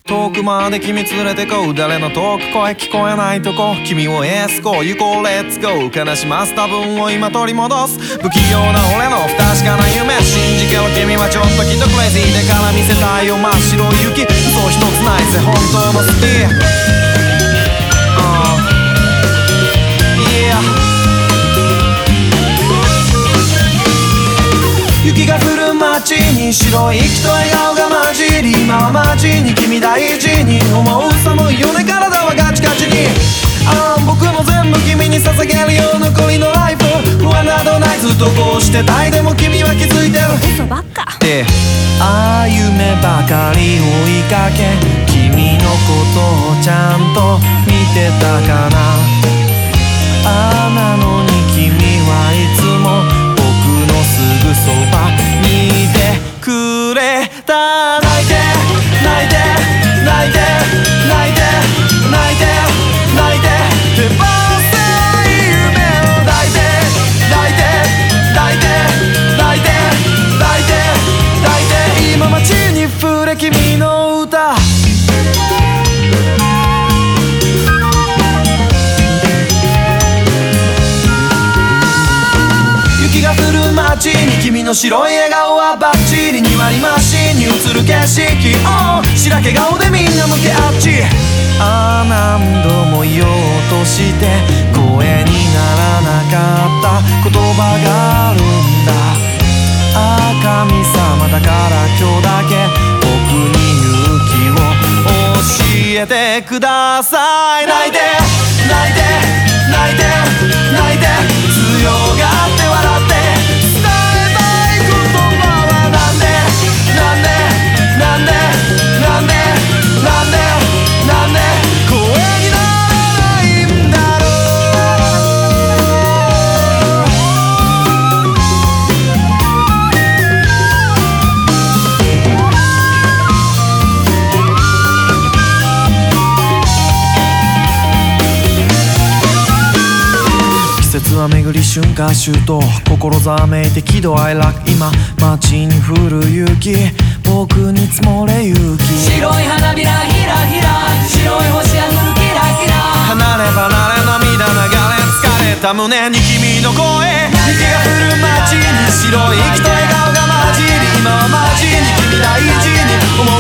遠くまで君連れてこう誰の遠く声聞こえないとこ君をエスコ行こうレッツゴー悲します多分を今取り戻す不器用な俺の不確かな夢信じけろ君はちょっときっとクレイジーでから見せたいよ真っ白い雪嘘一つないぜ本当の好き雪が降る街に白い息と笑顔が混じり今は街に君大事に思う寒いよね体はガチガチに僕も全部君に捧げるよ残りのライフ不安などないずっとこうしてたいでも君は気づいてる嘘ばっかで夢ばかり追いかけ君のことをちゃんと見てたかななのに君はいつも僕のすぐそばにいてくれた泣いて泣いて泣いて泣いて泣いて泣いて手放せ夢を抱いて抱いて抱いて抱いて抱いて抱いて今街に触れ君の歌雪が降る街に君の白い笑顔はバッチリ2割マシンに映る景色白け顔でみんな向けあっち何度も言おうとして声にならなかった言葉があるんだ神様だから今日だけ僕に勇気を教えてください泣いて泣いて泣いて泣いて強がって笑って伝えたい言葉はなんでなんでなんでなんでなんでなんで声にならないんだろ季節は巡り春夏秋冬心ざめいて喜怒哀楽今街に降る雪僕に積もれ雪白い花びらひらひら白い星あふるキラキラ離れ離れ涙流れ疲れた胸に君の声雪が降る街に白い息と笑顔が混じり今は街に君大事に思う